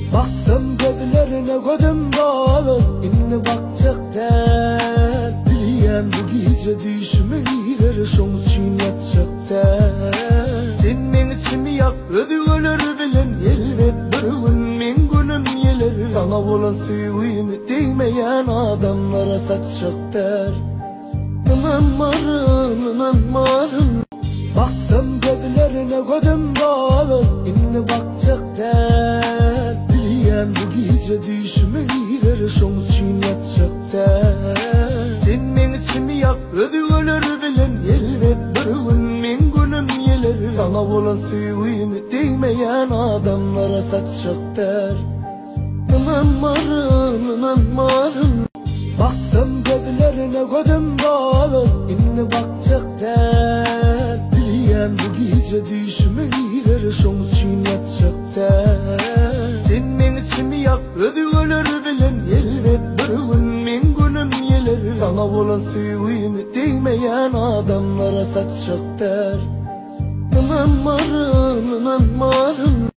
Baksam gözlerine gözüm dolur, inni bakacak der. Biliyem bu gece düşme girer, şoň üçin yatacak der. Sen men içimi yak, ödügöler bilen elbet bir gün men günüm gelir. Sana bolan süýgümi değmeyen adamlara kaçacak der. İnanmarım baksam gözlerine gözüm dolur, inni bakacak der. Biliyem bu gece düşme girer, şoň üçin yatacak der. Sen men içimi yak, ödügöler bilen elbet bir gün men günüm gelir. Sana bolan süýgümi değmeyen adamlara kaçacak der. İnanmarım baksam gözlerine gözüm dolur, inni bakacak der. Biliyem bu gece düşme girer, şoň üçin yatacak der. Sen men içimi yak, ödügöler bilen elbet bir gün men günüm gelir. Sana bolan süýgümi değmeyen adamlara kaçacak der. İnanmarım